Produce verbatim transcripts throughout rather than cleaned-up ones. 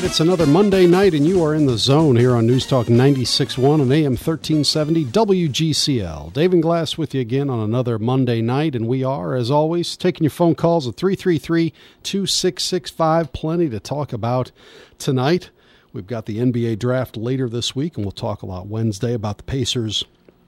It's another Monday night, and you are in the zone here on News Talk ninety-six point one and A M thirteen seventy W G C L. Dave and Glass with you again on another Monday night, and we are, as always, taking your phone calls at three three three, two six six five. Plenty to talk about tonight. We've got the N B A draft later this week, and we'll talk a lot Wednesday about the Pacers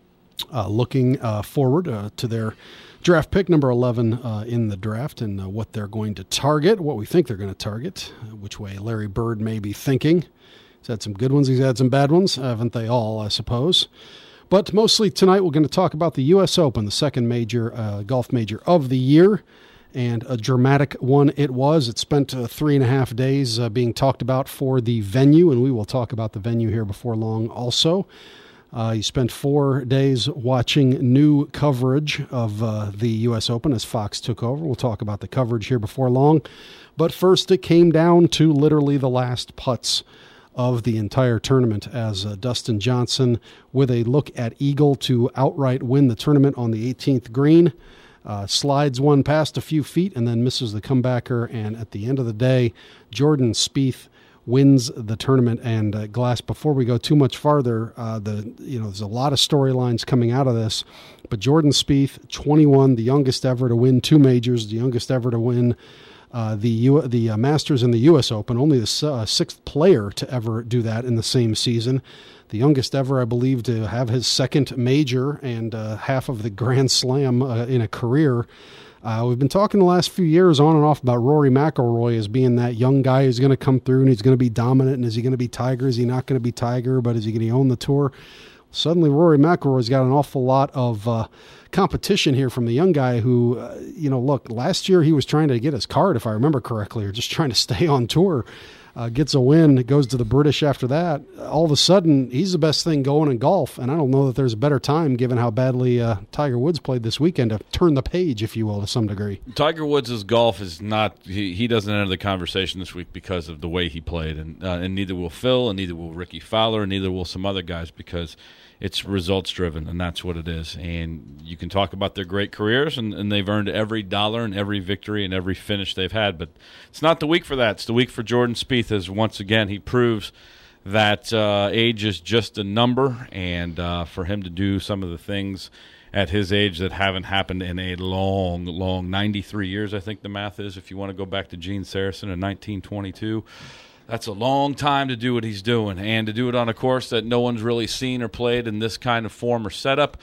uh, looking uh, forward uh, to their draft pick, number eleven uh, in the draft, and uh, what they're going to target, what we think they're going to target, uh, which way Larry Bird may be thinking. He's had some good ones, he's had some bad ones, haven't they all, I suppose. But mostly tonight we're going to talk about the U S Open, the second major uh, golf major of the year, and a dramatic one it was. It spent uh, three and a half days uh, being talked about for the venue, and we will talk about the venue here before long also. Uh, he spent four days watching new coverage of uh, the U S Open as Fox took over. We'll talk about the coverage here before long. But first, it came down to literally the last putts of the entire tournament as uh, Dustin Johnson, with a look at eagle to outright win the tournament on the eighteenth green, uh, slides one past a few feet and then misses the comebacker. And at the end of the day, Jordan Spieth wins the tournament. And uh, Glass, before we go too much farther, uh, the you know there's a lot of storylines coming out of this, but Jordan Spieth, twenty-one, the youngest ever to win two majors, the youngest ever to win uh, the U- the uh, Masters and the U S Open, only the uh, sixth player to ever do that in the same season, the youngest ever, I believe, to have his second major and uh, half of the Grand Slam uh, in a career. Uh, we've been talking the last few years on and off about Rory McIlroy as being that young guy who's going to come through and he's going to be dominant. And is he going to be Tiger? Is he not going to be Tiger? But is he going to own the tour? Suddenly, Rory McIlroy's got an awful lot of uh, competition here from the young guy who, uh, you know, look, last year he was trying to get his card, if I remember correctly, or just trying to stay on tour. Uh, gets a win, goes to the British after that. All of a sudden, he's the best thing going in golf, and I don't know that there's a better time, given how badly uh, Tiger Woods played this weekend, to turn the page, if you will, to some degree. Tiger Woods' golf is not he, – he doesn't enter the conversation this week because of the way he played, and, uh, and neither will Phil, and neither will Ricky Fowler, and neither will some other guys, because it's results-driven, and that's what it is. And you can talk about their great careers, and, and they've earned every dollar and every victory and every finish they've had. But it's not the week for that. It's the week for Jordan Spieth, as once again he proves that uh, age is just a number, and uh, for him to do some of the things at his age that haven't happened in a long, long ninety-three years, I think the math is, if you want to go back to Gene Sarazen in nineteen twenty-two. That's a long time to do what he's doing, and to do it on a course that no one's really seen or played in this kind of form or setup,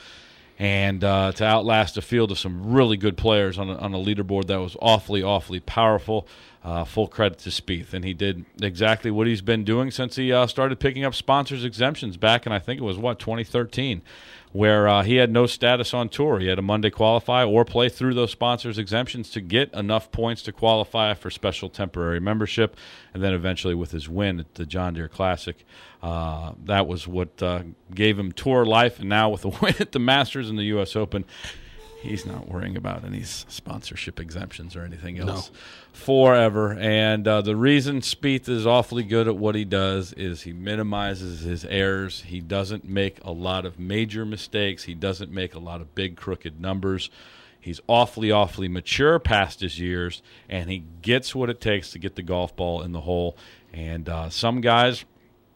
and uh, to outlast a field of some really good players on a, on a leaderboard that was awfully, awfully powerful. Uh, full credit to Spieth, and he did exactly what he's been doing since he uh, started picking up sponsors exemptions back in, I think it was, what, twenty thirteen, where uh, he had no status on tour. He had to Monday qualify or play through those sponsors exemptions to get enough points to qualify for special temporary membership, and then eventually with his win at the John Deere Classic, uh, that was what uh, gave him tour life, and now with a win at the Masters and the U S Open, he's not worrying about any sponsorship exemptions or anything else no. forever. And uh, the reason Spieth is awfully good at what he does is he minimizes his errors. He doesn't make a lot of major mistakes. He doesn't make a lot of big crooked numbers. He's awfully, awfully mature past his years, and he gets what it takes to get the golf ball in the hole. And uh, some guys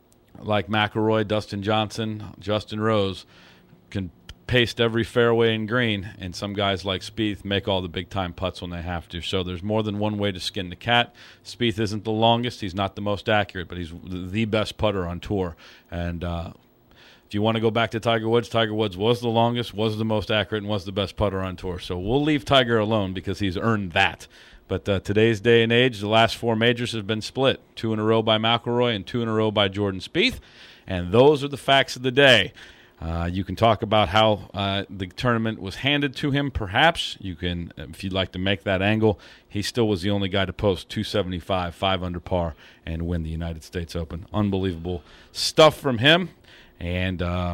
like McIlroy, Dustin Johnson, Justin Rose can paste every fairway and green, and some guys like Spieth make all the big-time putts when they have to. So there's more than one way to skin the cat. Spieth isn't the longest. He's not the most accurate, but he's the best putter on tour. And uh, if you want to go back to Tiger Woods, Tiger Woods was the longest, was the most accurate, and was the best putter on tour. So we'll leave Tiger alone because he's earned that. But uh, today's day and age, the last four majors have been split. Two in a row by McIlroy and two in a row by Jordan Spieth. And those are the facts of the day. Uh, you can talk about how uh, the tournament was handed to him, perhaps. You can, if you'd like to make that angle, he still was the only guy to post two seventy-five, five under par, and win the United States Open. Unbelievable stuff from him. And uh,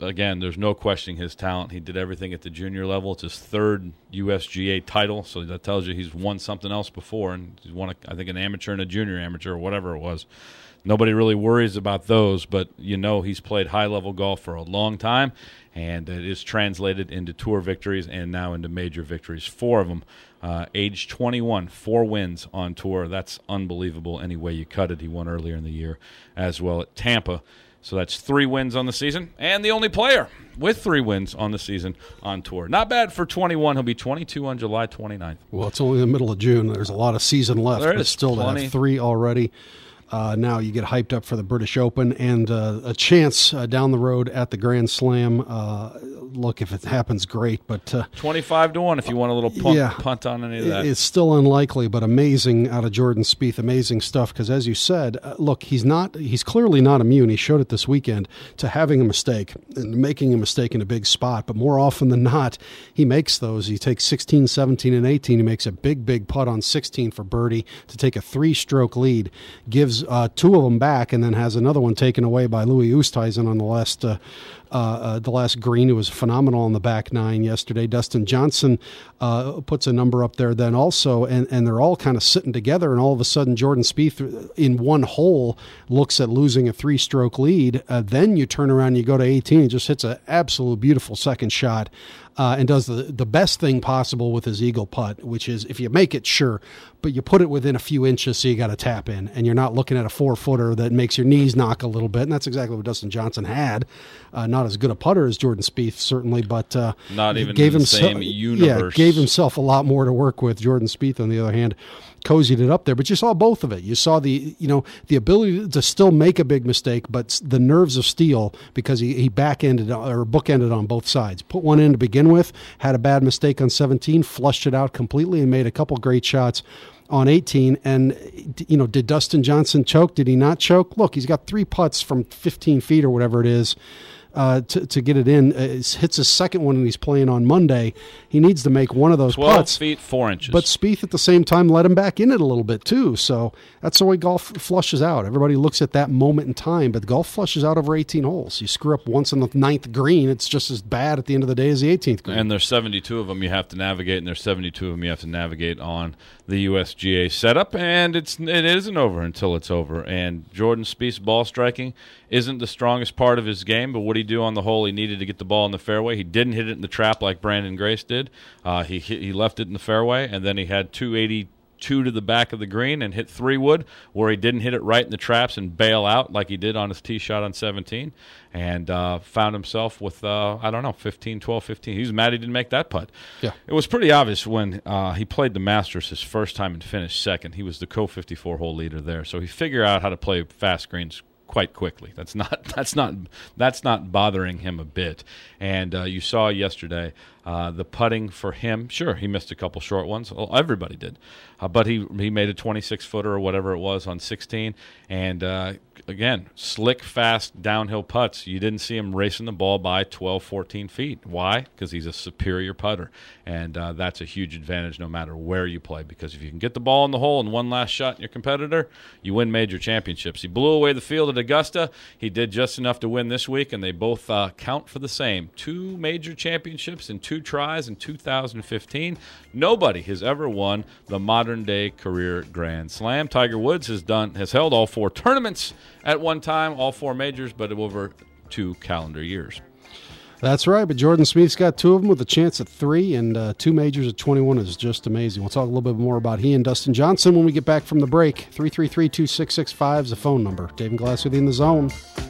again, there's no questioning his talent. He did everything at the junior level. It's his third U S G A title, so that tells you he's won something else before, and he's won, a, I think, an amateur and a junior amateur or whatever it was. Nobody really worries about those, but you know he's played high-level golf for a long time, and it is translated into tour victories and now into major victories. Four of them. Uh, age twenty-one, four wins on tour. That's unbelievable any way you cut it. He won earlier in the year as well at Tampa. So that's three wins on the season, and the only player with three wins on the season on tour. Not bad for twenty-one. He'll be twenty-two on July twenty-ninth. Well, it's only the middle of June. There's a lot of season left, there but is still to plenty. have three already. Uh, now you get hyped up for the British Open and uh, a chance uh, down the road at the Grand Slam. Uh, look, if it happens, great. But uh, twenty-five to one if you want a little punt, yeah, punt on any of that. It's still unlikely, but amazing out of Jordan Spieth. Amazing stuff because, as you said, uh, look, he's not. He's clearly not immune. He showed it this weekend to having a mistake and making a mistake in a big spot. But more often than not, he makes those. He takes sixteen, seventeen, and eighteen. He makes a big, big putt on sixteen for birdie to take a three-stroke lead. Gives Uh, two of them back, and then has another one taken away by Louis Oosthuizen on the last uh, uh, uh, the last green. It was phenomenal on the back nine yesterday. Dustin Johnson uh, puts a number up there then also, and, and they're all kind of sitting together, and all of a sudden Jordan Spieth in one hole looks at losing a three-stroke lead. Uh, then you turn around and you go to eighteen and just hits an absolute beautiful second shot. Uh, and does the, the best thing possible with his eagle putt, which is if you make it, sure, but you put it within a few inches so you got to tap in, and you're not looking at a four-footer that makes your knees knock a little bit, and that's exactly what Dustin Johnson had. Uh, not as good a putter as Jordan Spieth, certainly, but uh, not even gave in the himself, same universe. Yeah, gave himself a lot more to work with. Jordan Spieth, on the other hand, cozied it up there, but you saw both of it. You saw the, you know, the ability to still make a big mistake, but the nerves of steel because he, he back-ended or bookended on both sides. Put one in to begin with, had a bad mistake on seventeen, flushed it out completely, and made a couple great shots on eighteen. And, you know, did Dustin Johnson choke? Did he not choke? Look, he's got three putts from fifteen feet or whatever it is. Uh, to, to get it in. Uh, it hits his second one and he's playing on Monday. He needs to make one of those twelve putts. feet, four inches. But Spieth at the same time let him back in it a little bit too. So that's the way golf flushes out. Everybody looks at that moment in time, but golf flushes out over eighteen holes. You screw up once on the ninth green, it's just as bad at the end of the day as the eighteenth green. And there's seventy-two of them you have to navigate, and there's seventy-two of them you have to navigate on the U S G A setup, and it's, it isn't over until it's over. And Jordan Spieth's ball striking isn't the strongest part of his game, but what he do on the hole, he needed to get the ball in the fairway. He didn't hit it in the trap like Brandon Grace did. Uh, he hit, he left it in the fairway, and then he had two eighty-two to the back of the green and hit three wood, where he didn't hit it right in the traps and bail out like he did on his tee shot on seventeen, and uh, found himself with, uh, I don't know, fifteen, twelve, fifteen. He was mad he didn't make that putt. Yeah. It was pretty obvious when uh, he played the Masters his first time and finished second. He was the co fifty-four hole leader there, so he figured out how to play fast greens quite quickly. That's not that's not that's not bothering him a bit. And uh, you saw yesterday uh, the putting for him. Sure, he missed a couple short ones. Well, everybody did, uh, but he he made a twenty-six footer or whatever it was on sixteen. And uh, again, slick, fast downhill putts. You didn't see him racing the ball by twelve, fourteen feet. Why? Because he's a superior putter, and uh, that's a huge advantage no matter where you play. Because if you can get the ball in the hole in one last shot in your competitor, you win major championships. He blew away the field at Augusta. He did just enough to win this week, and they both uh, count for the same. Two major championships in two tries in two thousand fifteen. Nobody has ever won the modern-day career Grand Slam. Tiger Woods has done has held all four tournaments at one time, all four majors, but over two calendar years. That's right, but Jordan Spieth's got two of them with a chance at three, and uh, two majors at twenty-one is just amazing. We'll talk a little bit more about he and Dustin Johnson when we get back from the break. three three three, two six six five is the phone number. Dave and Glass with you in the zone.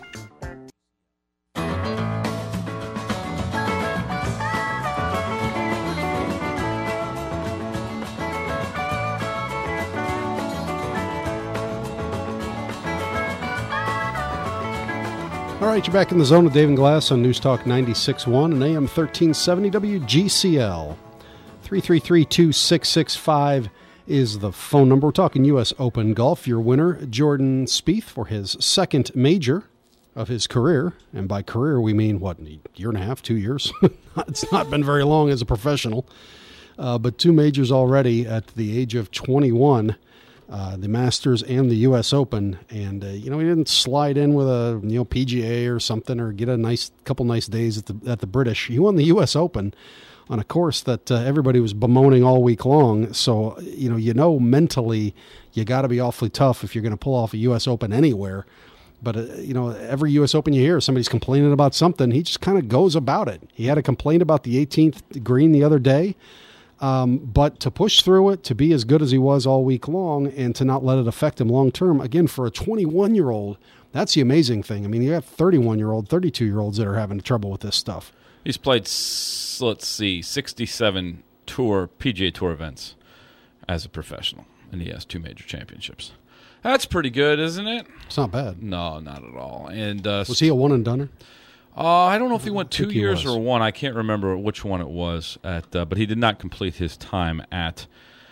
All right, you're back in the zone with Dave and Glass on News Talk ninety-six point one and A M thirteen seventy W G C L. three three three, two six six five is the phone number. We're talking U S Open golf. Your winner, Jordan Spieth, for his second major of his career. And by career, we mean, what, a year and a half, two years? It's not been very long as a professional. Uh, but two majors already at the age of twenty-one. uh, the Masters and the U S Open, and uh, you know he didn't slide in with a you know P G A or something or get a nice couple nice days at the at the British. He won the U S Open on a course that uh, everybody was bemoaning all week long. So you know you know mentally you got to be awfully tough if you're going to pull off a U S Open anywhere. But, uh, you know, every U S Open you hear, somebody's complaining about something. He just kind of goes about it. He had a complaint about the eighteenth green the other day. Um, but to push through it, to be as good as he was all week long, and to not let it affect him long term, again, for a twenty-one-year-old, that's the amazing thing. I mean, you have thirty-one-year-old, thirty-two-year-olds that are having trouble with this stuff. He's played, let's see, sixty-seven tour P G A Tour events as a professional, and he has two major championships. That's pretty good, isn't it? It's not bad. No, not at all. And uh, was he a one-and-doner? Uh, I don't know if he went two he years was. or one. I can't remember which one it was. At, uh, but he did not complete his time at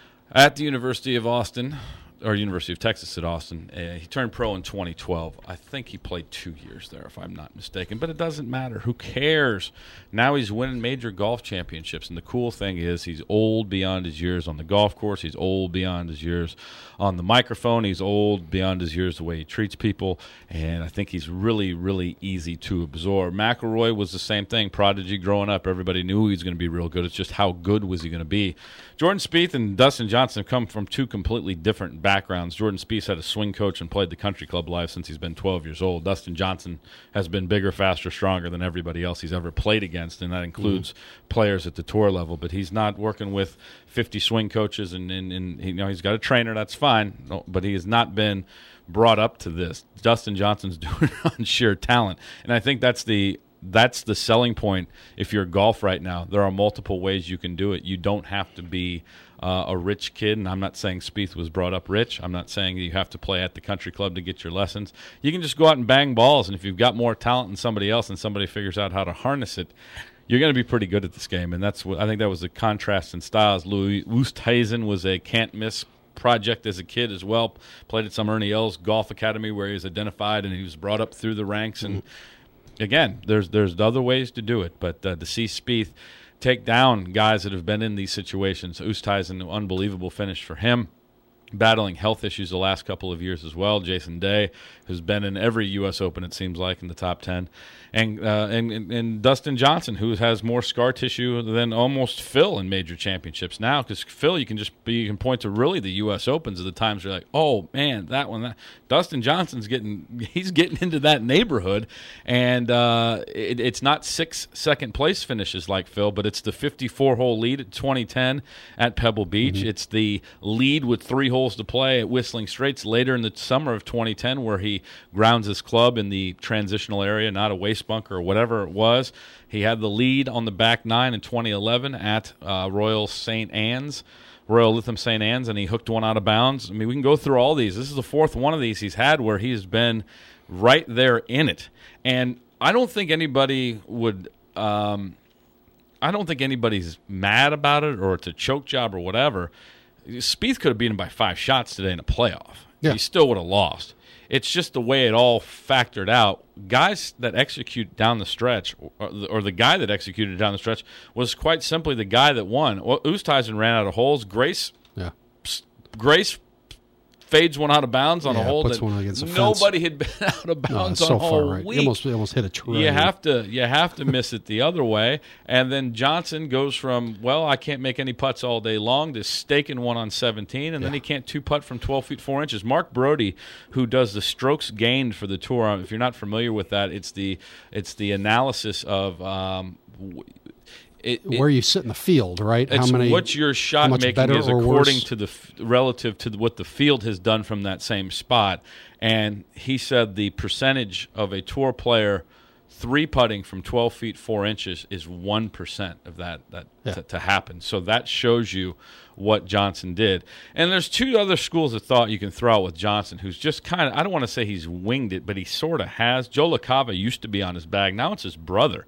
at the University of Austin, or University of Texas at Austin. Uh, he turned pro in twenty twelve. I think he played two years there, if I'm not mistaken. But it doesn't matter. Who cares? Now he's winning major golf championships. And the cool thing is he's old beyond his years on the golf course. He's old beyond his years on the microphone. He's old beyond his years the way he treats people. And I think he's really, really easy to absorb. McIlroy was the same thing. Prodigy growing up. Everybody knew he was going to be real good. It's just how good was he going to be? Jordan Spieth and Dustin Johnson have come from two completely different backgrounds. Jordan Spieth had a swing coach and played the country club life since he's been twelve years old. Dustin Johnson has been bigger, faster, stronger than everybody else he's ever played against, and that includes mm-hmm. players at the tour level. But he's not working with fifty swing coaches, and, and, and you know he's got a trainer. That's fine, but he has not been brought up to this. Dustin Johnson's doing it on sheer talent, and I think that's the that's the selling point. If you're golf right now, there are multiple ways you can do it. You don't have to be uh, a rich kid, and I'm not saying Spieth was brought up rich. I'm not saying you have to play at the country club to get your lessons. You can just go out and bang balls, and if you've got more talent than somebody else and somebody figures out how to harness it, you're going to be pretty good at this game. And that's what I think that was the contrast in styles. Louis Oosthuizen was a can't-miss project as a kid as well. Played at some Ernie Els Golf Academy where he was identified and he was brought up through the ranks. And again, there's there's other ways to do it, but uh, to see Spieth take down guys that have been in these situations, Oosthuizen, an unbelievable finish for him. Battling health issues the last couple of years as well. Jason Day, who's been in every U S Open, it seems like, in the top ten. And, uh, and, and, and Dustin Johnson, who has more scar tissue than almost Phil in major championships now. Because Phil, you can just be, you can point to really the U S Opens of the times you're like, oh, man, that one. That. Dustin Johnson's getting, he's getting into that neighborhood. And uh, it, it's not six second-place finishes like Phil, but it's the fifty-four hole lead at twenty ten at Pebble Beach. Mm-hmm. It's the lead with three holes to play at Whistling Straits later in the summer of twenty ten, where he grounds his club in the transitional area, not a waste bunker or whatever it was. He had the lead on the back nine in twenty eleven at uh, Royal Saint Anne's, Royal Lytham Saint Anne's, and he hooked one out of bounds. I mean, we can go through all these. This is the fourth one of these he's had where he's been right there in it. And I don't think anybody would um, – I don't think anybody's mad about it or it's a choke job or whatever. Spieth could have beaten him by five shots today in a playoff. Yeah. He still would have lost. It's just the way it all factored out. Guys that execute down the stretch, or the, or the guy that executed down the stretch, was quite simply the guy that won. Well, Oosthuizen ran out of holes. Grace, yeah. Grace fades one out of bounds on yeah, a hole puts that one against a nobody fence. had been out of bounds no, on so a far whole right. week. You almost, you almost hit a tree. You have to, you have to miss it the other way. And then Johnson goes from, well, I can't make any putts all day long, to staking one on seventeen, and yeah. then he can't two putt from twelve feet four inches. Mark Brody, who does the strokes gained for the tour, if you're not familiar with that, it's the it's the analysis of. Um, It, it, where you sit in the field, right? It's how many? What your shot making is according to the relative to the, what the field has done from that same spot. And he said the percentage of a tour player three putting from twelve feet four inches is one percent of that that yeah. to, to happen. So that shows you what Johnson did. And there's two other schools of thought you can throw out with Johnson, who's just kind of, I don't want to say he's winged it, but he sort of has. Joe LaCava used to be on his bag. Now it's his brother.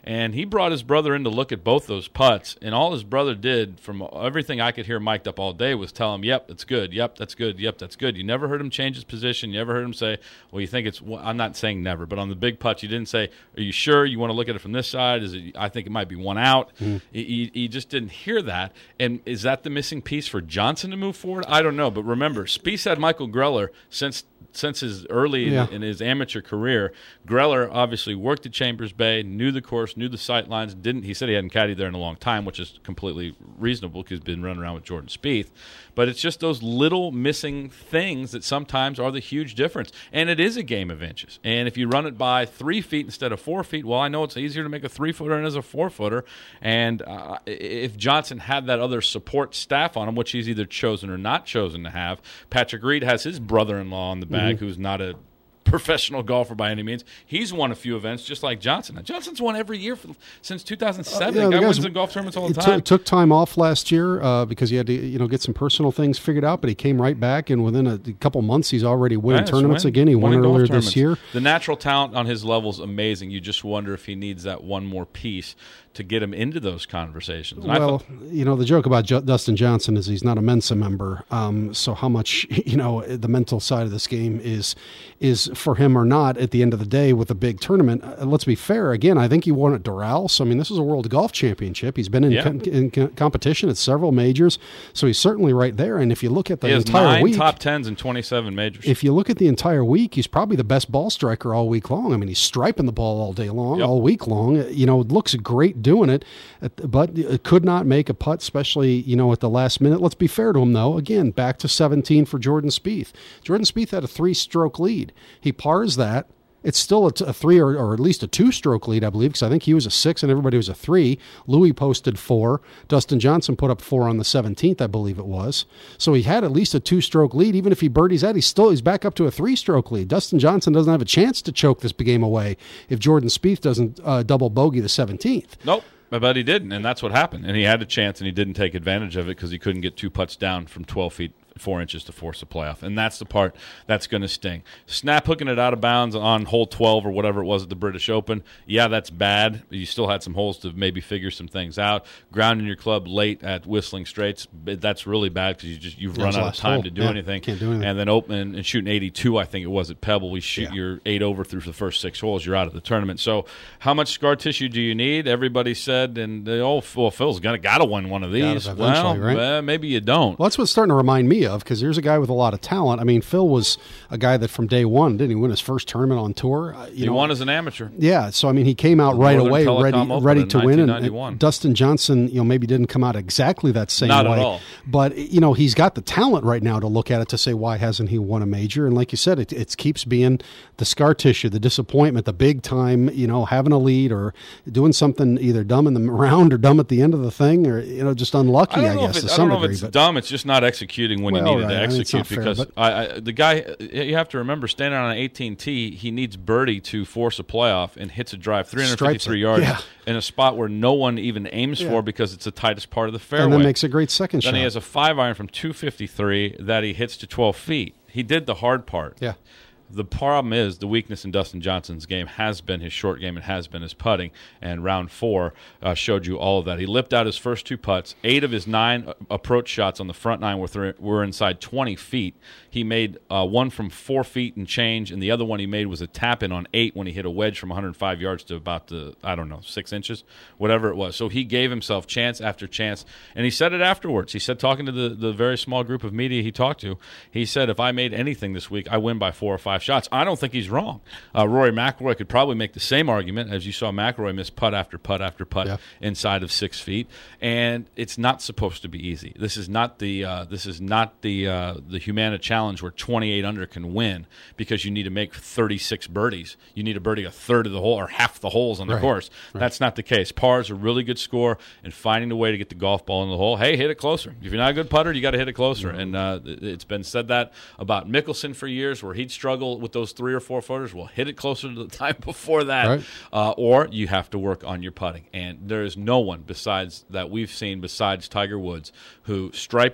And he brought his brother in to look at both those putts, and all his brother did, from everything I could hear mic'd up all day, was tell him, yep, that's good, yep, that's good, yep, that's good. You never heard him change his position. You never heard him say, well, you think it's – I'm not saying never, but on the big putts, you didn't say, are you sure you want to look at it from this side? Is it? I think it might be one out. Mm. You, you just didn't hear that. And is that the missing piece for Johnson to move forward? I don't know. But remember, Spieth had Michael Greller since – since his early yeah. in, in his amateur career. Greller obviously worked at Chambers Bay, knew the course, knew the sight lines. Didn't he said he hadn't caddied there in a long time, which is completely reasonable because he's been running around with Jordan Spieth. But it's just those little missing things that sometimes are the huge difference. And it is a game of inches. And if you run it by three feet instead of four feet, well, I know it's easier to make a three-footer than as a four-footer. And uh, if Johnson had that other support staff on him, which he's either chosen or not chosen to have, Patrick Reed has his brother-in-law on the back, mm-hmm. who's not a professional golfer by any means. He's won a few events just like Johnson. Now, Johnson's won every year for, since two thousand seven. Uh, yeah, the guy wins in golf tournaments all the time. T- took time off last year uh, because he had to, you know, get some personal things figured out, but he came right back, and within a, a couple months, he's already winning yeah, tournaments win. again. He won earlier this year. The natural talent on his level is amazing. You just wonder if he needs that one more piece to get him into those conversations. And well, thought, you know, the joke about J- Dustin Johnson is he's not a Mensa member. Um, so how much, you know, the mental side of this game is is for him or not at the end of the day with a big tournament. Uh, let's be fair. Again, I think he won at Doral. So, I mean, this is a World Golf Championship. He's been in, yeah. com- in co- competition at several majors. So he's certainly right there. And if you look at the he has entire nine week. top tens and twenty-seven majors. If you look at the entire week, he's probably the best ball striker all week long. I mean, he's striping the ball all day long, yep. all week long. You know, looks great doing it. But could not make a putt, especially, you know, at the last minute. Let's be fair to him, though. Again, back to seventeen for Jordan Spieth. Jordan Spieth had a three-stroke lead. He pars that. It's still a, t- a three or, or at least a two-stroke lead, I believe, because I think he was a six and everybody was a three. Louis posted four. Dustin Johnson put up four on the seventeenth, I believe it was. So he had at least a two-stroke lead. Even if he birdies that, he's still he's back up to a three-stroke lead. Dustin Johnson doesn't have a chance to choke this game away if Jordan Spieth doesn't uh, double bogey the seventeenth. Nope. But he didn't, and that's what happened. And he had a chance, and he didn't take advantage of it because he couldn't get two putts down from twelve feet, four inches to force a playoff. And that's the part that's going to sting. Snap hooking it out of bounds on hole twelve or whatever it was at the British Open, yeah, that's bad. You still had some holes to maybe figure some things out. Grounding your club late at Whistling Straits, that's really bad because you just, you've run out of time hole. to do, yeah, anything. Can't do anything. And then open and shooting eighty-two, I think it was at Pebble. We shoot yeah. your eight over through the first six holes, you're out of the tournament. So how much scar tissue do you need? Everybody said, and they, oh, well, Phil's gonna got to win one of these. Well, right? uh, maybe you don't. Well, that's what's starting to remind me of, because here's a guy with a lot of talent. I mean, Phil was a guy that from day one, didn't he win his first tournament on tour? Uh, you he know, won as an amateur. Yeah, so I mean, he came out the right Northern away, Telecom ready, Open ready to win. And, and Dustin Johnson, you know, maybe didn't come out exactly that same Not way. At all. But you know, he's got the talent right now to look at it to say, why hasn't he won a major? And like you said, it, it keeps being the scar tissue, the disappointment, the big time, you know, having a lead or doing something either dumb in the round or dumb at the end of the thing, or you know, just unlucky. I, I guess it, to I some don't know degree, if it's but, dumb. It's just not executing when well, you needed right. to execute. I mean, because fair, I, I, the guy, you have to remember, standing on an eighteen tee, he needs birdie to force a playoff and hits a drive three hundred fifty-three yards yeah. in a spot where no one even aims yeah. for because it's the tightest part of the fairway. And then makes a great second then shot. Then he has a five iron from two fifty-three that he hits to twelve feet. He did the hard part. Yeah. The problem is the weakness in Dustin Johnson's game has been his short game and has been his putting, and round four uh, showed you all of that. He lipped out his first two putts. Eight of his nine approach shots on the front nine were, th- were inside twenty feet. He made uh, one from four feet and change, and the other one he made was a tap-in on eight when he hit a wedge from one hundred five yards to about, the I don't know, six inches, whatever it was. So he gave himself chance after chance, and he said it afterwards. He said, talking to the, the very small group of media he talked to, he said, if I made anything this week, I win by four or five shots. I don't think he's wrong. Uh, Rory McIlroy could probably make the same argument, as you saw McIlroy miss putt after putt after putt yeah. inside of six feet, and it's not supposed to be easy. This is not the uh, this is not the uh, the Humana Challenge where twenty-eight under can win because you need to make thirty-six birdies. You need to birdie a third of the hole or half the holes on the right. course. Right. That's not the case. Par is a really good score, and finding a way to get the golf ball in the hole. Hey, hit it closer. If you're not a good putter, you got to hit it closer. Mm-hmm. And uh, it's been said that about Mickelson for years, where he'd struggle with those three or four footers. Well, hit it closer to the time before that, right. uh, or you have to work on your putting. And there is no one besides that we've seen besides Tiger Woods who striped it,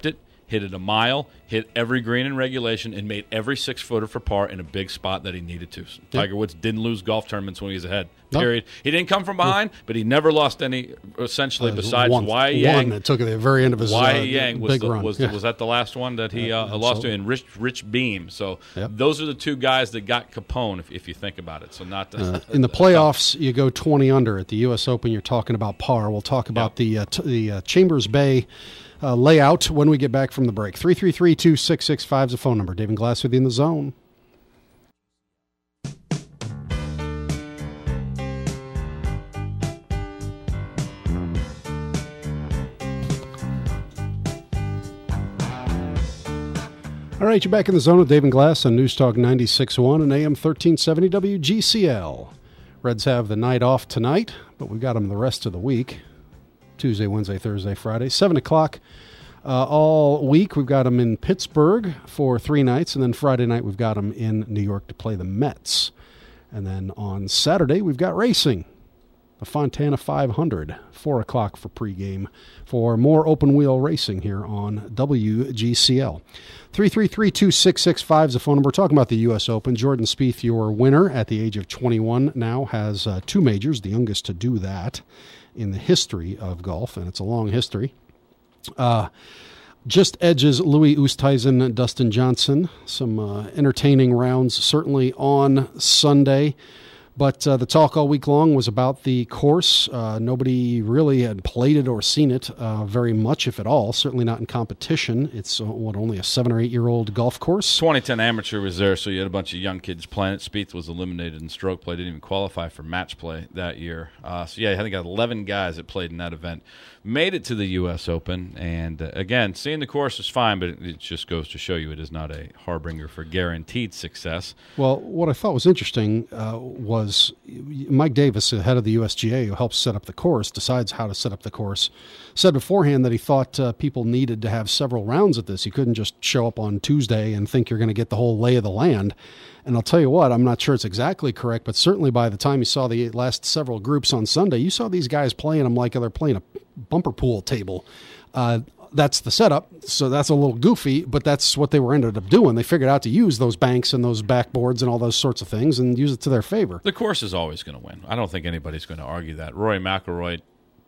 hit it a mile, hit every green in regulation, and made every six-footer for par in a big spot that he needed to. So Tiger Woods didn't lose golf tournaments when he was ahead, period. No. He didn't come from behind, no. but he never lost any, essentially, uh, besides one, Wai Yang. One. It took at the very end of his Wai uh, Yang was big the, run. Was, yeah. the, was that the last one that he uh, lost so. to? And Rich, Rich Beam. So yep. those are the two guys that got Capone, if, if you think about it. So not the, uh, In the playoffs, you go twenty under. At the U S Open, you're talking about par. We'll talk about yep. the, uh, t- the uh, Chambers Bay Uh, layout when we get back from the break. three three three, two six six five is the phone number. David Glass with you in the zone. All right, you're back in the zone with David Glass on News Talk ninety-six point one and A M thirteen seventy W G C L. Reds have the night off tonight, but we've got them the rest of the week. Tuesday, Wednesday, Thursday, Friday. seven o'clock uh, all week. We've got them in Pittsburgh for three nights, and then Friday night we've got them in New York to play the Mets. And then on Saturday we've got racing, the Fontana five hundred, four o'clock for pregame for more open-wheel racing here on W G C L. three three three, two six six five is the phone number. We're talking about the U S Open. Jordan Spieth, your winner at the age of twenty-one, now has uh, two majors, the youngest to do that in the history of golf, and it's a long history. Uh, just edges Louis Oosthuizen, Dustin Johnson. Some uh, entertaining rounds certainly on Sunday. But uh, the talk all week long was about the course. Uh, nobody really had played it or seen it uh, very much, if at all. Certainly not in competition. It's, uh, what, only a seven- or eight-year-old golf course? twenty ten Amateur was there, so you had a bunch of young kids playing it. Spieth was eliminated in stroke play. Didn't even qualify for match play that year. Uh, so, yeah, I think eleven guys that played in that event made it to the U S Open. And, uh, again, seeing the course is fine, but it, it just goes to show you it is not a harbinger for guaranteed success. Well, what I thought was interesting uh, was Mike Davis, the head of the U S G A, who helps set up the course, decides how to set up the course, said beforehand that he thought uh, people needed to have several rounds at this. You couldn't just show up on Tuesday and think you're going to get the whole lay of the land. And I'll tell you what, I'm not sure it's exactly correct, but certainly by the time you saw the last several groups on Sunday, you saw these guys playing them like they're playing a bumper pool table. Uh, that's the setup, so that's a little goofy, but that's what they were ended up doing. They figured out to use those banks and those backboards and all those sorts of things and use it to their favor. The course is always going to win. I don't think anybody's going to argue that. Rory McIlroy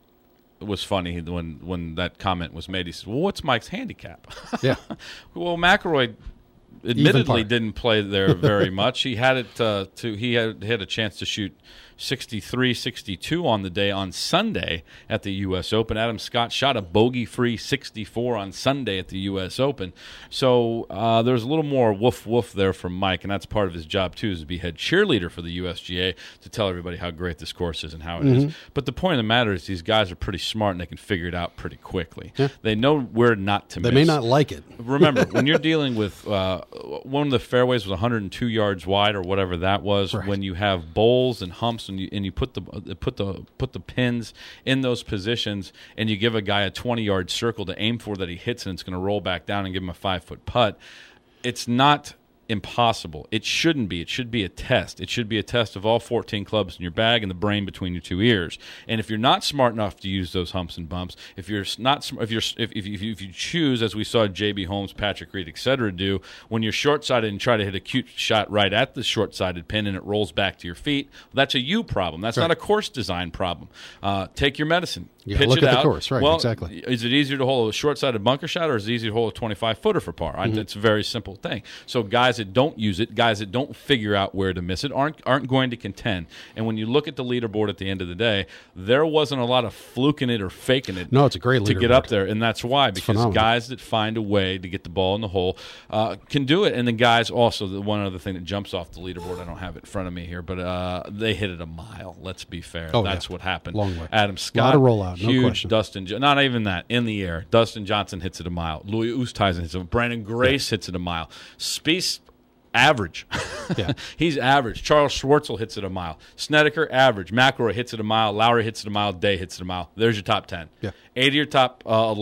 was funny when, when that comment was made. He said, well, what's Mike's handicap? Yeah. Well, McIlroy admittedly didn't play there very much. He had it uh, to he had had a chance to shoot sixty-three sixty-two on the day on Sunday at the U S Open. Adam Scott shot a bogey-free sixty-four on Sunday at the U S Open. So uh, there's a little more woof-woof there from Mike, and that's part of his job, too, is to be head cheerleader for the U S G A to tell everybody how great this course is and how it mm-hmm. is. But the point of the matter is these guys are pretty smart, and they can figure it out pretty quickly. Yeah. They know where not to they miss. They may not like it. Remember, when you're dealing with uh, one of the fairways was one hundred two yards wide or whatever that was, right. when you have bowls and humps and you, and you put the put the put the pins in those positions, and you give a guy a twenty yard circle to aim for that he hits, and it's going to roll back down and give him a five foot putt. It's not impossible. It shouldn't be. It should be a test. It should be a test of all fourteen clubs in your bag and the brain between your two ears. And if you're not smart enough to use those humps and bumps, if you're not, if you're, if if you, if you choose, as we saw J B Holmes, Patrick Reed, et cetera, do, when you're short-sided and try to hit a cute shot right at the short-sided pin and it rolls back to your feet, that's a you problem. That's right. Not a course design problem. Uh, take your medicine. Yeah, pitch look it at out. the course, right? Well, exactly. Is it easier to hold a short-sided bunker shot, or is it easier to hold a twenty-five footer for par? Mm-hmm. It's a very simple thing. So guys that don't use it, guys that don't figure out where to miss it, aren't aren't going to contend. And when you look at the leaderboard at the end of the day, there wasn't a lot of fluking it or faking it. No, it's a great leaderboard to get up there, and that's why it's because phenomenal. Guys that find a way to get the ball in the hole uh, can do it. And the guys also, the one other thing that jumps off the leaderboard, I don't have it in front of me here, but uh, they hit it a mile. Let's be fair. Oh, that's yeah. what happened. Long way. Adam Scott, a lot of rollout, huge. No question. Dustin, not even that, in the air. Dustin Johnson hits it a mile. Louis Oosthuizen hits it. Brandon Grace yeah. hits it a mile. Spieth, average. Yeah. He's average. Charles Schwartzel hits it a mile. Snedeker, average. McIlroy hits it a mile. Lowry hits it a mile. Day hits it a mile. There's your top ten. Yeah. Eight of your top uh, eleven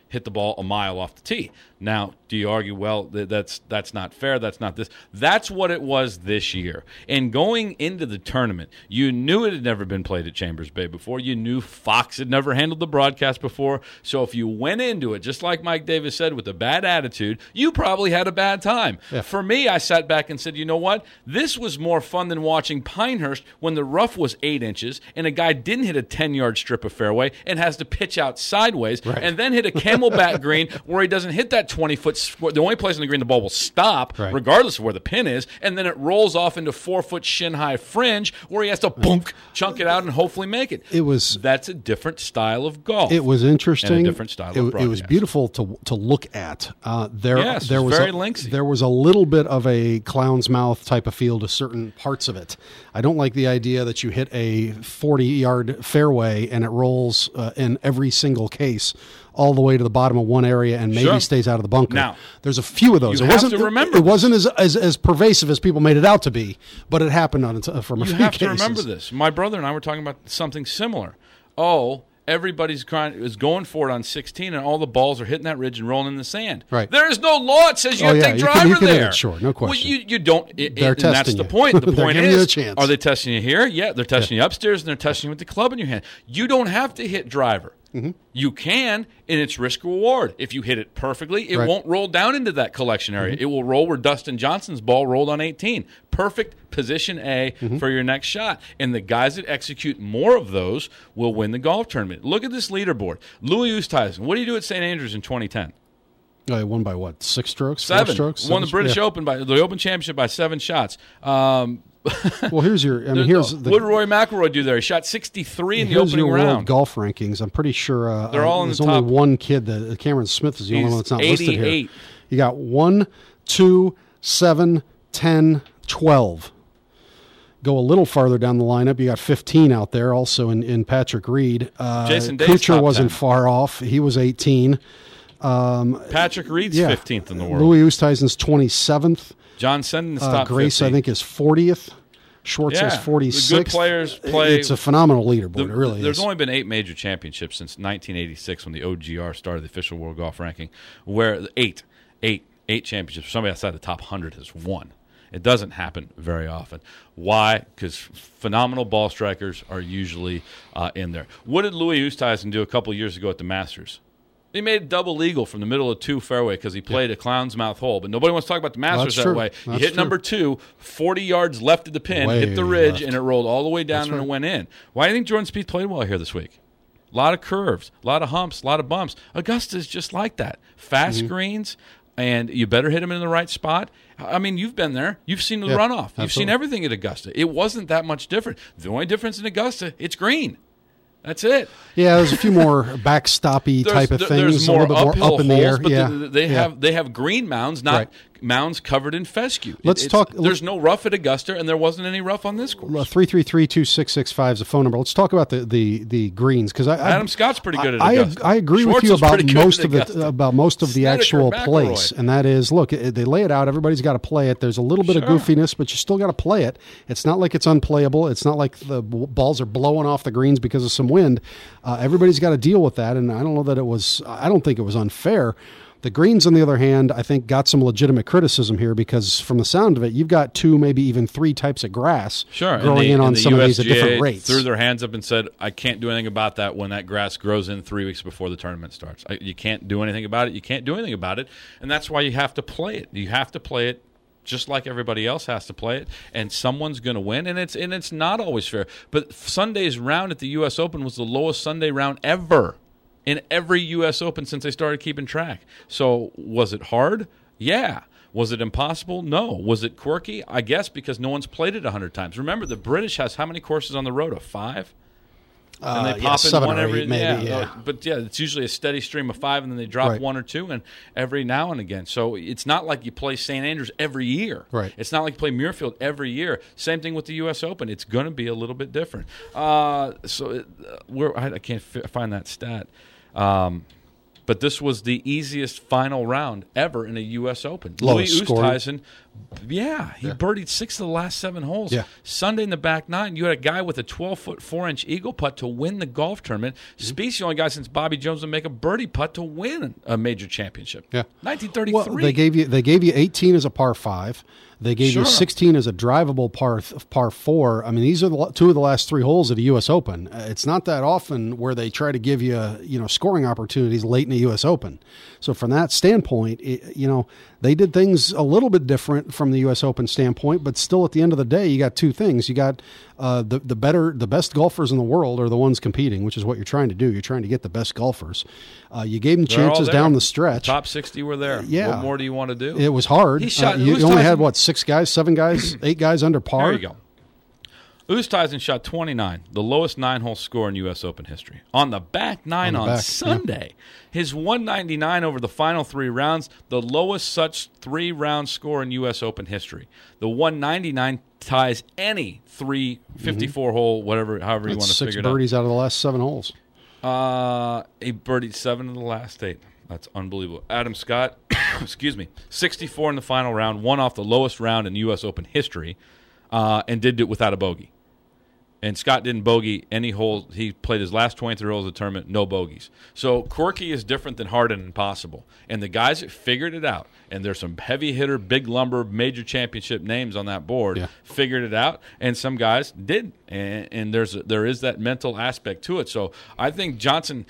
hit the ball a mile off the tee. Now, do you argue, well, th- that's that's not fair, that's not this? That's what it was this year. And going into the tournament, you knew it had never been played at Chambers Bay before. You knew Fox had never handled the broadcast before. So if you went into it, just like Mike Davis said, with a bad attitude, you probably had a bad time. Yeah. For me, I sat back and said, you know what? This was more fun than watching Pinehurst when the rough was eight inches and a guy didn't hit a ten-yard strip of fairway and has to pitch out sideways right. and then hit a camelback green where he doesn't hit that twenty-foot squ- the only place on the green the ball will stop, right. regardless of where the pin is, and then it rolls off into four-foot shin-high fringe where he has to boom, chunk it out and hopefully make it. It was That's a different style of golf. It was interesting. And a different style it, of broadcast. It was beautiful to to look at. Uh, there, Yes, there it was was very a, lengthy. There was a little bit of a clown's mouth type of feel to certain parts of it. I don't like the idea that you hit a forty-yard fairway and it rolls uh, in every single case all the way to the bottom of one area and maybe Sure. stays out of the bunker. Now, there's a few of those. you It have wasn't. to remember it, it this. wasn't as, as as pervasive as people made it out to be, but it happened on uh, from a You few have cases. to remember this. My brother and I were talking about something similar. Oh, everybody's trying, is going for it on sixteen, and all the balls are hitting that ridge and rolling in the sand. Right. There is no law that says you Oh, have to yeah, take you driver can- you can hit there. it short, no question. Well, you, you don't. It, They're it, and that's testing the you. point. The They're point giving you is, a chance. are they testing you here? Yeah, they're testing you upstairs, and they're testing you with the club in your hand. You don't have to hit driver. Mm-hmm. You can, and it's risk reward. If you hit it perfectly, it Right. won't roll down into that collection area. Mm-hmm. It will roll where Dustin Johnson's ball rolled on eighteen. Perfect position A Mm-hmm. for your next shot. And the guys that execute more of those will win the golf tournament. Look at this leaderboard. Louis Oosthuizen. What do you do at Saint Andrews in twenty ten? Uh, won by what? Six strokes? Four Seven. strokes? Won Seven the British yeah. Open by the Open Championship by seven shots. Um, Well, here's your. I mean, there's here's no- the. what did Rory McIlroy do there? He shot sixty-three in the Here's opening your world round. golf rankings. I'm pretty sure uh, They're all in there's the only top- one kid that Cameron Smith is the only He's one that's not listed here. eighty-eight. You got one, two, seven, ten, twelve. Go a little farther down the lineup. You got fifteen out there, also in, in Patrick Reed. Uh, Jason Day's Kuchar top wasn't ten. far off. He was eighteen. Patrick Reed's Yeah. fifteenth in the world. Louis Oosthuizen's twenty-seventh. John Sendon's Uh, top Grace, fifty. I think, is fortieth. Schwartz Yeah, is the good forty-sixth. players play- It's a phenomenal leaderboard. The- it really there's is. only been eight major championships since nineteen eighty-six when the O G R started the official World Golf Ranking, where eight, eight, eight championships, somebody outside the top one hundred has won. It doesn't happen very often. Why? Because phenomenal ball strikers are usually uh, in there. What did Louis Oosthuizen do a couple years ago at the Masters? He made it double legal from the middle of two fairway because he played a clown's mouth hole. But nobody wants to talk about the Masters That's that true. way. You That's hit true. number two, forty yards left of the pin, Way hit the ridge, left. and it rolled all the way down That's and right. it went in. Why do you think Jordan Spieth played well here this week? A lot of curves, a lot of humps, a lot of bumps. Augusta's just like that. Fast Mm-hmm. greens, and you better hit them in the right spot. I mean, you've been there. You've seen the Yeah, runoff. You've absolutely. seen everything at Augusta. It wasn't that much different. The only difference in Augusta, it's green. That's it. Yeah, there's a few more backstoppy There's, type of there- things. there's a more little bit more uphill up in the holes, air. but yeah. the- they yeah. have they have green mounds, not Right. mounds covered in fescue. It- Let's it's- talk- There's no rough at Augusta, and there wasn't any rough on this course. three three three, two six six five is the phone number. Let's talk about the, the, the greens because I, I Adam Scott's pretty good at I, Augusta. I agree Schwartz with you is about pretty good most at of the Augusta. about most of the Snedeker, actual McIlroy. place, and that is look it- they lay it out. Everybody's got to play it. There's a little bit Sure. of goofiness, but you still got to play it. It's not like it's unplayable. It's not like the b- balls are blowing off the greens because of some wind. Uh, everybody's got to deal with that, and I don't know that it was. I don't think it was unfair. The greens, on the other hand, I think got some legitimate criticism here because, from the sound of it, you've got two, maybe even three types of grass Sure, and growing the- in on and the some of these at U S G A different rates. Threw their hands up and said, "I can't do anything about that when that grass grows in three weeks before the tournament starts. I, you can't do anything about it. You can't do anything about it, and that's why you have to play it. You have to play it." Just like everybody else has to play it, and someone's going to win, and it's and it's not always fair. But Sunday's round at the U S Open was the lowest Sunday round ever in every U S Open since they started keeping track. So was it hard? Yeah. Was it impossible? No. Was it quirky? I guess because no one's played it a hundred times. Remember, the British has how many courses on the road? A five. And Uh, they yeah, pop in seven one or every eight, maybe, yeah, yeah. uh, but yeah, it's usually a steady stream of five, and then they drop Right. one or two, and every now and again. So it's not like you play Saint Andrews every year. Right. It's not like you play Muirfield every year. Same thing with the U S Open. It's going to be a little bit different. Uh, so it, uh, where I, I can't f- find that stat. Um, but this was the easiest final round ever in a U S Open. Lowest Louis scoring. Oosthuizen, yeah, he Yeah. birdied six of the last seven holes. Yeah. Sunday in the back nine, you had a guy with a twelve-foot, four-inch eagle putt to win the golf tournament. Mm-hmm. Spieth's the only guy since Bobby Jones to make a birdie putt to win a major championship. Yeah. nineteen thirty-three. Well, they gave you they gave you eighteen as a par five. They gave Sure. you sixteen as a drivable par par four. I mean, these are the, two of the last three holes of the U S Open. Uh, It's not that often where they try to give you you know scoring opportunities late in the U S Open. So from that standpoint, it, you know they did things a little bit different from the U S Open standpoint, but still at the end of the day, you got two things. You got uh, the the better the best golfers in the world are the ones competing, which is what you're trying to do. You're trying to get the best golfers. Uh, you gave them They're all chances there. down the stretch. Top sixty were there. Yeah. What more do you want to do? It was hard. He shot- Uh, you Louis only had Oosthuizen- what six guys, seven guys, eight guys under par. There you go. Oosthuizen shot twenty-nine, the lowest nine-hole score in U S Open history. On the back nine On on, the back, Sunday, his one ninety-nine over the final three rounds, the lowest such three-round score in U S Open history. The one ninety-nine ties any three fifty-four-hole, whatever, however you That's want to six figure it out. birdies out of the last seven holes. Uh, he birdied seven of the last eight. That's unbelievable. Adam Scott, excuse me, sixty-four in the final round, one off the lowest round in U S Open history, uh, and did it without a bogey. And Scott didn't bogey any holes. He played his last twenty-three holes of the tournament, no bogeys. So quirky is different than hard and impossible. And the guys that figured it out, and there's some heavy hitter, big lumber, major championship names on that board, Yeah. figured it out, and some guys didn't. And, and there's there is that mental aspect to it. So I think Johnson.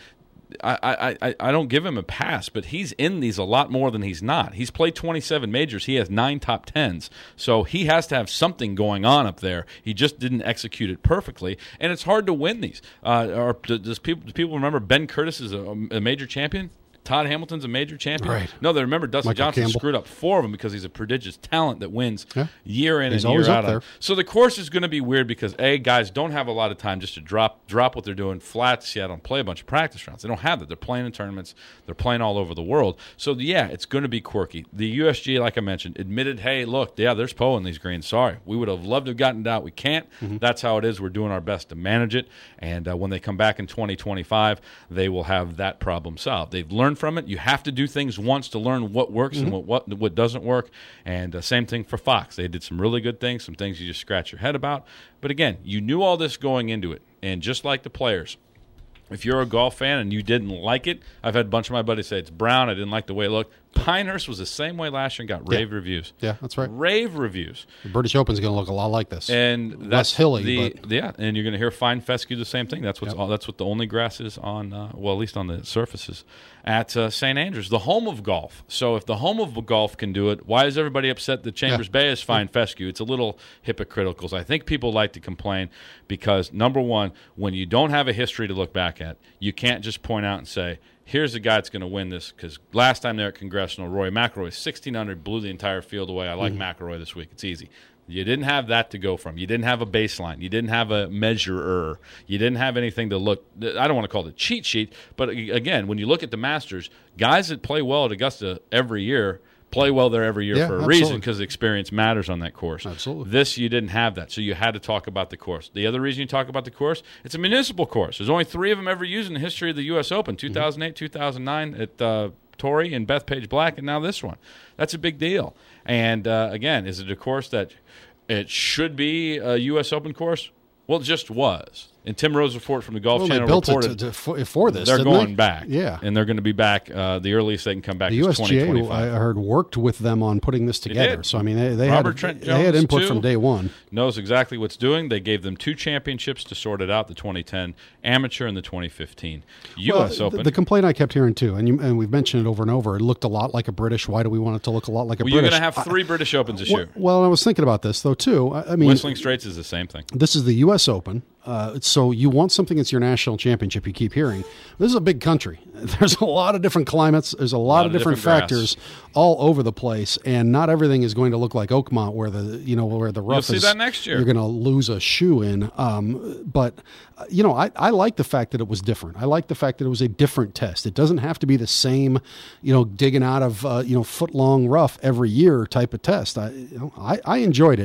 I, I, I don't give him a pass, but he's in these a lot more than he's not. He's played twenty-seven majors. He has nine top tens. So he has to have something going on up there. He just didn't execute it perfectly, and it's hard to win these. Uh, or does people, do people remember Ben Curtis is a, a major champion? Todd Hamilton's a major champion. Right. No, they remember Dustin Michael Johnson Campbell. screwed up four of them because he's a prodigious talent that wins Yeah. year in He's and year always out. up on- there. So the course is going to be weird because A, guys don't have a lot of time just to drop drop what they're doing flat to Seattle and play a bunch of practice rounds. They don't have that. They're playing in tournaments. They're playing all over the world. So yeah, it's going to be quirky. The U S G, like I mentioned, admitted, hey, look, yeah, there's Poe in these greens. Sorry, we would have loved to have gotten it out. We can't. Mm-hmm. That's how it is. We're doing our best to manage it. And uh, when they come back in twenty twenty-five, they will have that problem solved. They've learned from it. You have to do things once to learn what works Mm-hmm. and what, what what doesn't work. And uh, same thing for Fox. They did some really good things, some things you just scratch your head about. But again, you knew all this going into it. And just like the players, if you're a golf fan and you didn't like it, I've had a bunch of my buddies say, it's brown, I didn't like the way it looked. Pinehurst was the same way last year and got rave Yeah. reviews. Yeah, that's right. Rave reviews. The British Open's going to look a lot like this. And that's Less hilly, the, but- yeah, and you're going to hear fine fescue the same thing. That's what's Yep. all, that's what the only grass is on. Uh, well, at least on the surfaces at uh, Saint Andrews, the home of golf. So if the home of golf can do it, why is everybody upset that Chambers Yeah. Bay is fine fescue? It's a little hypocritical. So I think people like to complain because number one, when you don't have a history to look back at, you can't just point out and say, here's the guy that's going to win this, because last time there at Congressional, Roy McIlroy, sixteen hundred, blew the entire field away. I like Mm-hmm. McIlroy this week. It's easy. You didn't have that to go from. You didn't have a baseline. You didn't have a measurer. You didn't have anything to look. I don't want to call it a cheat sheet, but again, when you look at the Masters, guys that play well at Augusta every year play well there every year Yeah, for a absolutely. reason, because experience matters on that course. Absolutely. This, you didn't have that, so you had to talk about the course. The other reason you talk about the course, it's a municipal course. There's only three of them ever used in the history of the U S Open, two thousand eight, two thousand nine at uh, Torrey and Bethpage Black, and now this one. That's a big deal. And, uh, again, is it a course that it should be a U S Open course? Well, it just was. And Tim Rosefort from the Golf Well, they Channel built reported it to, to, for, for this. they're didn't going they? back. Yeah. And they're going to be back. Uh, the earliest they can come back The is U S G A, twenty I twenty-five. heard, worked with them on putting this together. did. So, I mean, they, they, Robert had, Trent they had Jones, input too. from day one. Knows exactly what's doing. They gave them two championships to sort it out, the twenty ten Amateur and the twenty fifteen U S Well, Open. The, the complaint I kept hearing, too, and, you, and we've mentioned it over and over, it looked a lot like a British. Why do we want it to look a lot like a well, you're British? going to have three British Opens this I, year. well, I was thinking about this, though, too. I, I mean, Whistling Straits is the same thing. this is the U S Open. Uh, so you want something that's your national championship. You keep hearing this is a big country. There's a lot of different climates. There's a lot, lot of of different, different factors all over the place, and not everything is going to look like Oakmont, where the you know where the rough see is. that next year. You're going to lose a shoe in. Um, but uh, you know, I, I like the fact that it was different. I like the fact that it was a different test. It doesn't have to be the same, you know, digging out of uh, you know foot long rough every year type of test. I you know I, I enjoyed it.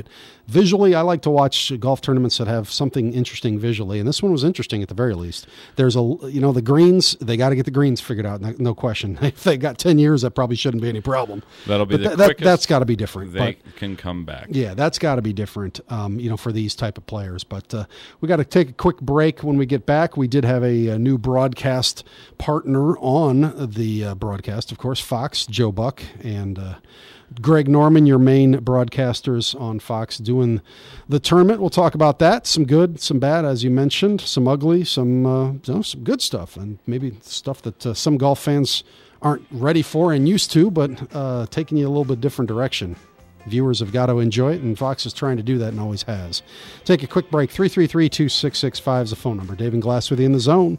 visually, I like to watch golf tournaments that have something interesting visually, and this one was interesting at the very least. There's a, you know, the greens, they got to get the greens figured out, no, no question. If they got ten years, that probably shouldn't be any problem. That'll be but the th- quickest. That, that's got to be different. They but, can come back. Yeah, that's got to be different, um, you know, for these type of players. But uh, we got to take a quick break. When we get back, we did have a, a new broadcast partner on the uh, broadcast, of course, Fox, Joe Buck, and uh, Greg Norman, your main broadcasters on Fox, doing the tournament. We'll talk about that. Some good, some bad, as you mentioned, some ugly, some uh, you know, some good stuff, and maybe stuff that uh, some golf fans aren't ready for and used to, but uh, taking you a little bit different direction. Viewers have got to enjoy it, and Fox is trying to do that and always has. Take a quick break. three three three, two six six five is the phone number. Dave and Glass with you in the zone.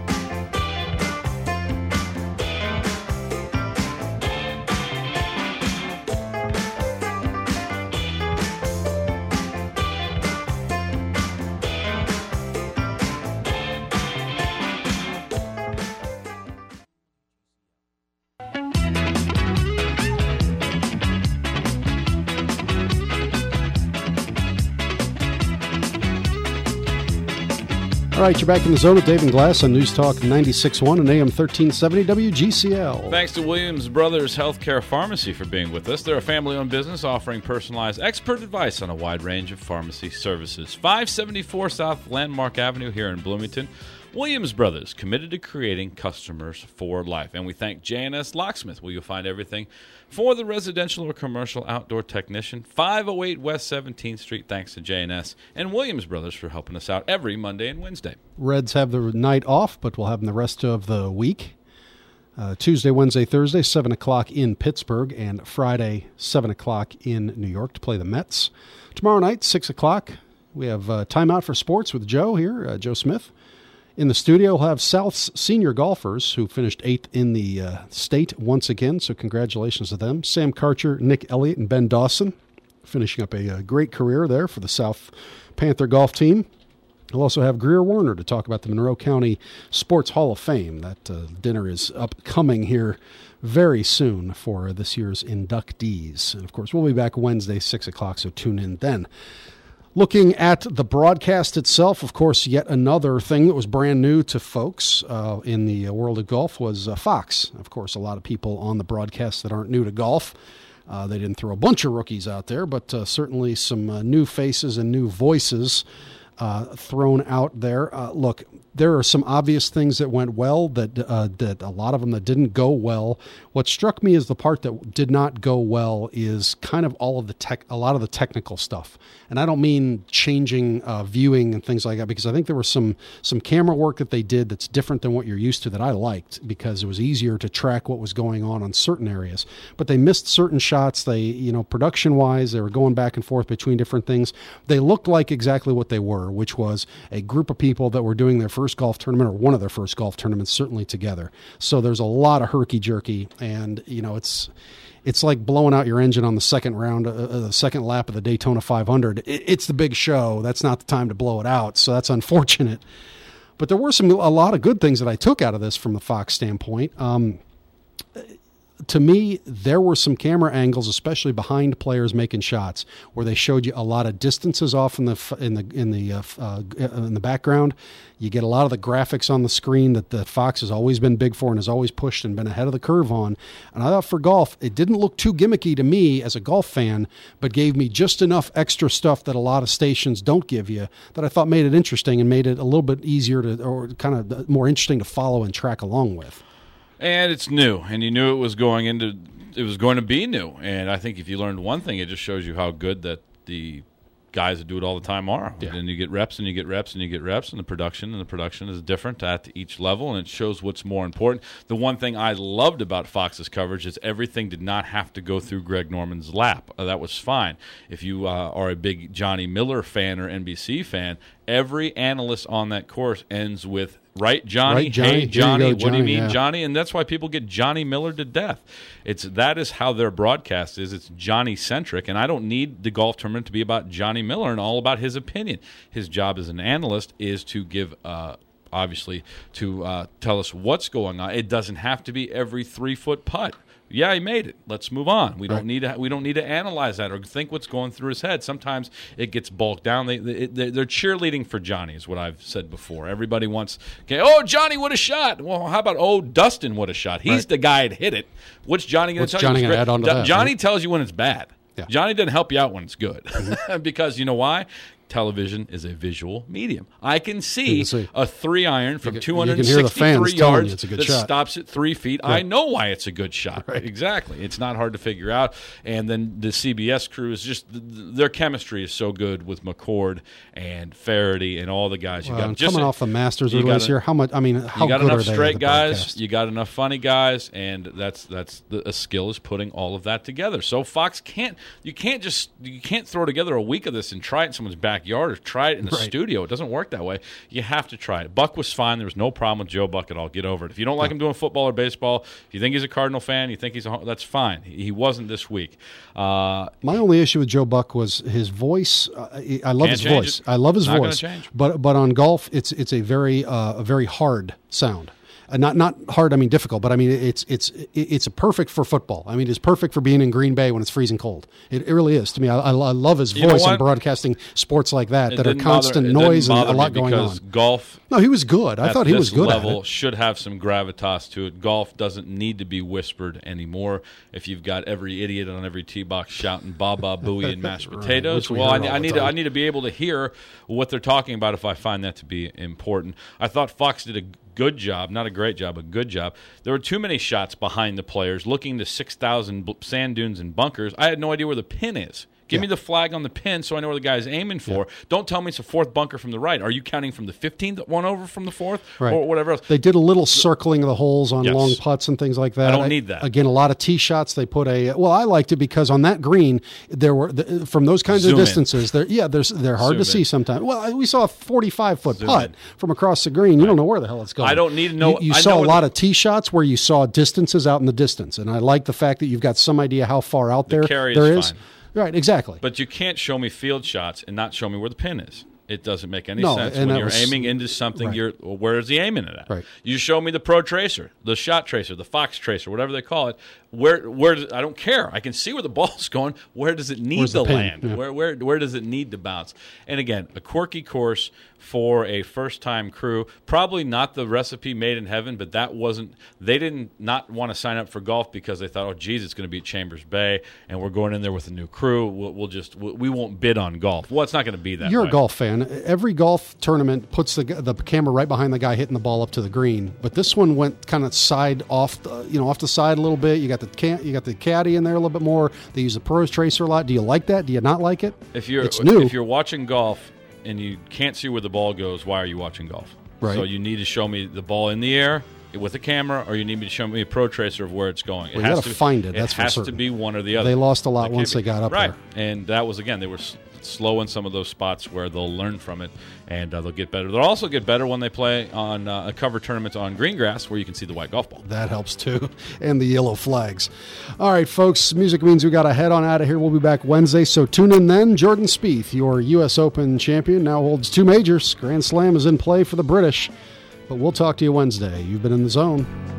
All right, you're back in the zone with Dave and Glass on News Talk ninety-six point one and A M thirteen seventy W G C L. Thanks to Williams Brothers Healthcare Pharmacy for being with us. They're a family-owned business offering personalized expert advice on a wide range of pharmacy services. five seventy-four South Landmark Avenue here in Bloomington. Williams Brothers, committed to creating customers for life. And we thank J and S Locksmith, where you'll find everything for the residential or commercial outdoor technician. five oh eight West seventeenth Street, thanks to J and S and Williams Brothers for helping us out every Monday and Wednesday. Reds have the night off, but we'll have them the rest of the week. Uh, Tuesday, Wednesday, Thursday, seven o'clock in Pittsburgh, and Friday, seven o'clock in New York to play the Mets. Tomorrow night, six o'clock, we have uh, Timeout for Sports with Joe here, uh, Joe Smith. In the studio, we'll have South's senior golfers who finished eighth in the uh, state once again, so congratulations to them. Sam Karcher, Nick Elliott, and Ben Dawson finishing up a, a great career there for the South Panther golf team. We'll also have Greer Warner to talk about the Monroe County Sports Hall of Fame. That uh, dinner is upcoming here very soon for this year's inductees. And, of course, we'll be back Wednesday, six o'clock, so tune in then. Looking at the broadcast itself, of course, yet another thing that was brand new to folks uh, in the world of golf was uh, Fox. Of course, a lot of people on the broadcast that aren't new to golf. Uh, they didn't throw a bunch of rookies out there, but uh, certainly some uh, new faces and new voices uh, thrown out there. Uh, look, there are some obvious things that went well, that uh, that a lot of them that didn't go well. What struck me as the part that did not go well is kind of all of the tech, a lot of the technical stuff. And I don't mean changing uh, viewing and things like that, because I think there was some some camera work that they did that's different than what you're used to that I liked, because it was easier to track what was going on on certain areas. But they missed certain shots. They, you know, production-wise, they were going back and forth between different things. They looked like exactly what they were, which was a group of people that were doing their first golf tournament, or one of their first golf tournaments, certainly together. So there's a lot of herky-jerky, and, you know, it's it's like blowing out your engine on the second round, uh, the second lap of the Daytona five hundred. It, it's the big show. That's not the time to blow it out, so that's unfortunate. But there were some a lot of good things that I took out of this from the Fox standpoint. Um, to me, there were some camera angles, especially behind players making shots, where they showed you a lot of distances off in the in the in the uh, uh, in the background. You get a lot of the graphics on the screen that the Fox has always been big for and has always pushed and been ahead of the curve on. And I thought for golf, it didn't look too gimmicky to me as a golf fan, but gave me just enough extra stuff that a lot of stations don't give you that I thought made it interesting and made it a little bit easier to, or kind of more interesting to follow and track along with. And it's new, and you knew it was going into it was going to be new. And I think if you learned one thing, it just shows you how good that the guys that do it all the time are. Yeah. And you get reps and you get reps and you get reps, and the production and the production is different at each level, and it shows what's more important. The one thing I loved about Fox's coverage is everything did not have to go through Greg Norman's lap. Uh, that was fine. If you uh, are a big Johnny Miller fan or N B C fan, every analyst on that course ends with Right, Johnny? Right, Johnny. Hey, Johnny. Go, What Johnny, do you mean, yeah. Johnny? And that's why people get Johnny Miller to death. It's that is how their broadcast is. It's Johnny-centric, and I don't need the golf tournament to be about Johnny Miller and all about his opinion. His job as an analyst is to give uh, obviously, to uh, tell us what's going on. It doesn't have to be every three-foot putt. Yeah, he made it. Let's move on. We don't right. need to. We don't need to analyze that or think what's going through his head. Sometimes it gets bulked down. They, they they're cheerleading for Johnny, is what I've said before. Everybody wants. Okay, oh, Johnny would have shot. Well, how about oh, Dustin would have shot? He's right. the guy that hit it. What's Johnny going to tell Johnny you? Johnny going to add on to that? Johnny right? tells you when it's bad. Yeah. Johnny doesn't help you out when it's good, mm-hmm. because you know why? Television is a visual medium. I can see, can see. a three iron from two hundred sixty-three yards that shot. stops at three feet. Right. I know why it's a good shot. Right. Exactly. It's not hard to figure out. And then the C B S crew is just their chemistry is so good with McCord and Faraday and all the guys. You well, got just coming off the Masters release a, here. How much? I mean, how you got good enough are they straight guys. broadcast? You got enough funny guys, and that's that's the, a skill is putting all of that together. So Fox can't. You can't just you can't throw together a week of this and try it in someone's backyard or try it in the right. studio. It doesn't work that way. You have to try it. Buck was fine. There was no problem with Joe Buck at all. Get over it. If you don't like yeah. him doing football or baseball, if you think he's a Cardinal fan, you think he's a, that's fine. He wasn't this week. Uh, My only issue with Joe Buck was his voice. Uh, I love his voice. It. I love his Not voice. Change. But but on golf, it's it's a very uh, a very hard sound. Uh, not not hard. I mean difficult, but I mean it's it's it's a perfect for football. I mean it's perfect for being in Green Bay when it's freezing cold. It, it really is to me. I, I love his voice and broadcasting sports like that it that are constant bother, noise and a lot going on. Golf, no, he was good. I thought he was good. Level at it. Should have some gravitas to it. Golf doesn't need to be whispered anymore. If you've got every idiot on every tee box shouting "ba ba booey" and mashed potatoes, right, we well, I, I need to, I need to be able to hear what they're talking about if I find that to be important. I thought Fox did a good job, not a great job, a good job. There were too many shots behind the players, looking to six thousand sand dunes and bunkers. I had no idea where the pin is. Give yeah. me the flag on the pin so I know where the guy's aiming for. Yeah. Don't tell me it's a fourth bunker from the right. Are you counting from the fifteenth one over from the fourth right. or whatever else? They did a little circling of the holes on yes. long putts and things like that. I don't I, need that. Again, a lot of tee shots. They put a well. I liked it because on that green there were the, from those kinds Zoom of distances. They're yeah, they're they're hard Zoom to see in. sometimes. Well, we saw a forty-five foot Zoom putt in. from across the green. You right. don't know where the hell it's going. I don't need to know. You, you I saw know a lot the, of tee shots where you saw distances out in the distance, and I like the fact that you've got some idea how far out the there carry there is. is. Fine. Right, exactly. But you can't show me field shots and not show me where the pin is. It doesn't make any no, sense. And when you're was, aiming into something, right. you're well, where is he aiming it at? Right. You show me the Pro Tracer, the Shot Tracer, the Fox Tracer, whatever they call it. Where, where? I don't care. I can see where the ball's going. Where does it need Where's to the land? Yeah. Where, where, where does it need to bounce? And again, a quirky course for a first-time crew. Probably not the recipe made in heaven, but that wasn't. They didn't not want to sign up for golf because they thought, oh, geez, it's going to be at Chambers Bay, and we're going in there with a new crew. We'll, we'll just we won't bid on golf. Well, it's not going to be that. You're way. a golf fan. Every golf tournament puts the the camera right behind the guy hitting the ball up to the green, but this one went kind of side off, the, you know, off the side a little bit. You got the can, you got the caddy in there a little bit more. They use the Pro Tracer a lot. Do you like that? Do you not like it? If you're it's new. If you're watching golf and you can't see where the ball goes, why are you watching golf? Right. So you need to show me the ball in the air with a camera, or you need me to show me a Pro Tracer of where it's going. Well, it you has got to find it. It That's has for to certain. be one or the other. They lost a lot That once be. they got up right. there. And that was, again, they were slow in some of those spots where they'll learn from it, and uh, they'll get better. They'll also get better when they play on uh, a cover tournament on green grass where you can see the white golf ball. That helps too, and the yellow flags. All right, folks, music means we got to head on out of here. We'll be back Wednesday, so tune in then. Jordan Spieth, your U S Open champion, now holds two majors. Grand Slam is in play for the British, but we'll talk to you Wednesday. You've been in the zone.